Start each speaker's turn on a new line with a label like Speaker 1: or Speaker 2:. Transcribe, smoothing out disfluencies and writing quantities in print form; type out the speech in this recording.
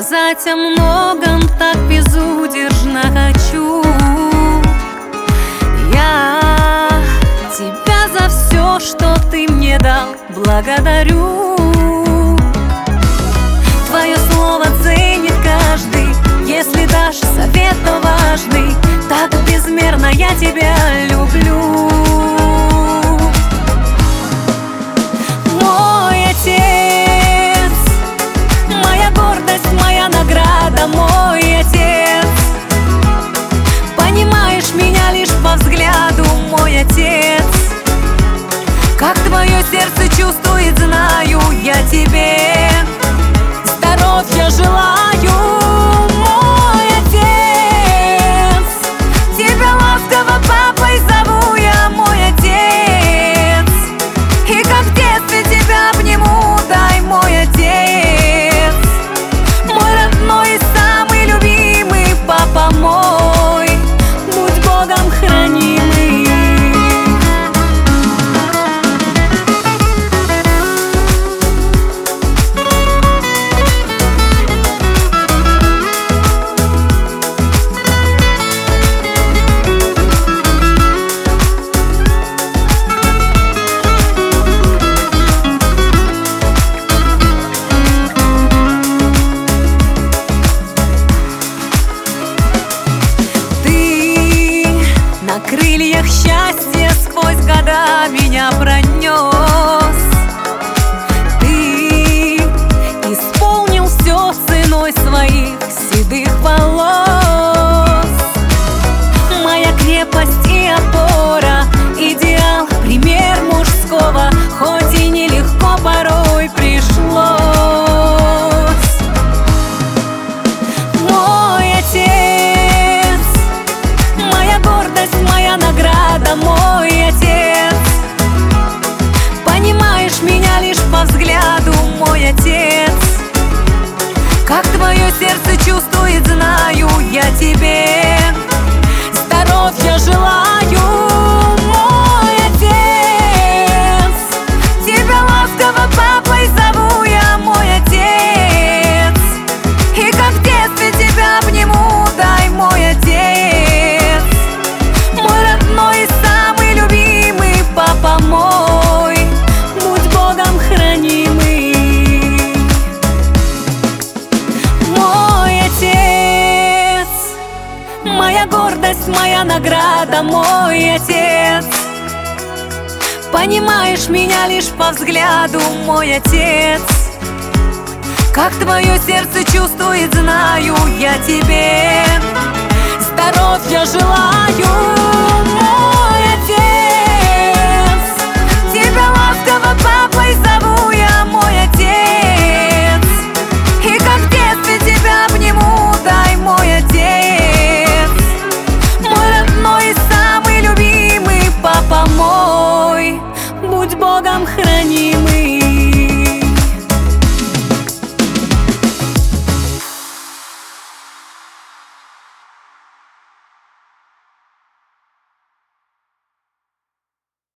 Speaker 1: Сказать о многом так безудержно хочу. Я тебя за все, что ты мне дал, благодарю. Твое слово ценит каждый, если дашь совет, но важный. Так безмерно я тебя люблю. Мой отец, моя гордость, моя награда, мой отец. Понимаешь меня лишь по взгляду, мой отец. Как твое сердце чувствует, знаю я тебе. Здоровья желаю, мой отец. Тебя ласково папой зову я, мой отец. И как в детстве тебя обниму, дай, мой отец. Мой родной и самый любимый папа мой, будь Богом хранимый. На крыльях счастья сквозь года меня пронес. Ты исполнил все ценой своих седых волос. Моя крепость и опора, идеал, пример мужского, хоть и нелегко порой пришлось. Мой отец, моя гордость, моя награда, мой отец. Понимаешь меня лишь по взгляду, мой отец. Как твое сердце чувствует, знаю я тебе. Здоровья желаю, мой отец. Тебя ласково папой зову я, мой отец. И как в детстве тебя обниму, дай, мой отец. Мой родной и самый любимый папа мой, будь Богом хранимый. Мой отец, моя гордость, моя награда, мой отец. Понимаешь меня лишь по взгляду, мой отец. Как твое сердце чувствует, знаю я тебе. Здоровья желаю.